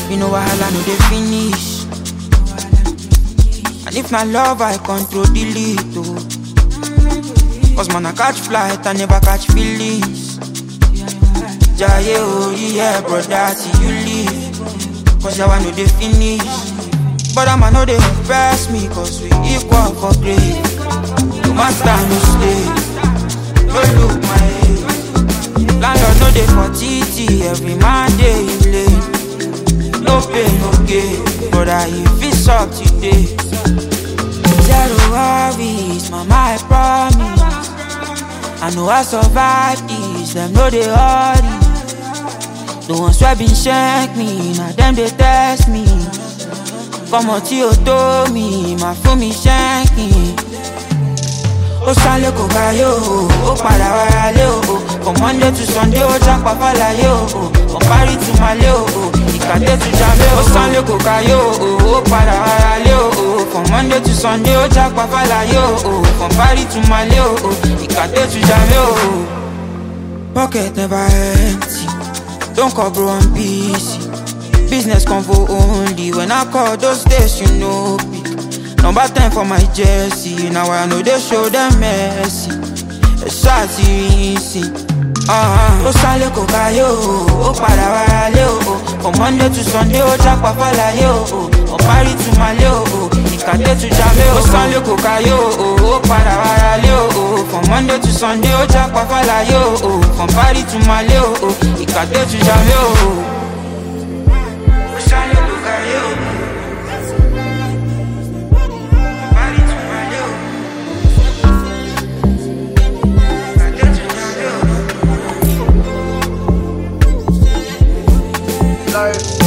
You know wahala no dey finish. And if na love I control delete oh. Cause man I catch flight I never catch feelings. Jaye oh yeah brother till you leave. Cause yawa no dey finish. But I'ma no dey impress me cause we equal for grade. No master no stay. No look my age. Landlord no dey for TT. Every man dey in lane. No pain no gain. Brother if it's up today. Zero worries, mama I promise. I know I survive this. Them no dey hurry. The ones who been shank me, now them they test me. Come on to you to me, my phone me shanking. O sale ko kayo, o pada wale o. From Monday to Sunday, o japa fala yo. From Paris to Mali o, Ikate to Jamaica. O sale ko kayo, o pada wale o. From Monday to Sunday, o japa fala yo. From Paris to Mali o, Ikate to Jamaica. Pocket never empty. Don't call bro I'm busy. Business convo only. When I call those days, you know pick. Number 10 for my jersey. Now I know they show them mercy. A shot easy. O sale ko kayo, o pada wale o. From Monday to Sunday, o japa fala yo. From Paris to Mali o, Ikate to Jamaica. O sale ko kayo, o pada wale o. From Monday to Sunday, o japa fala yo. From Paris to Mali o, Ikate to Jamaica. O sale ko kayo. Like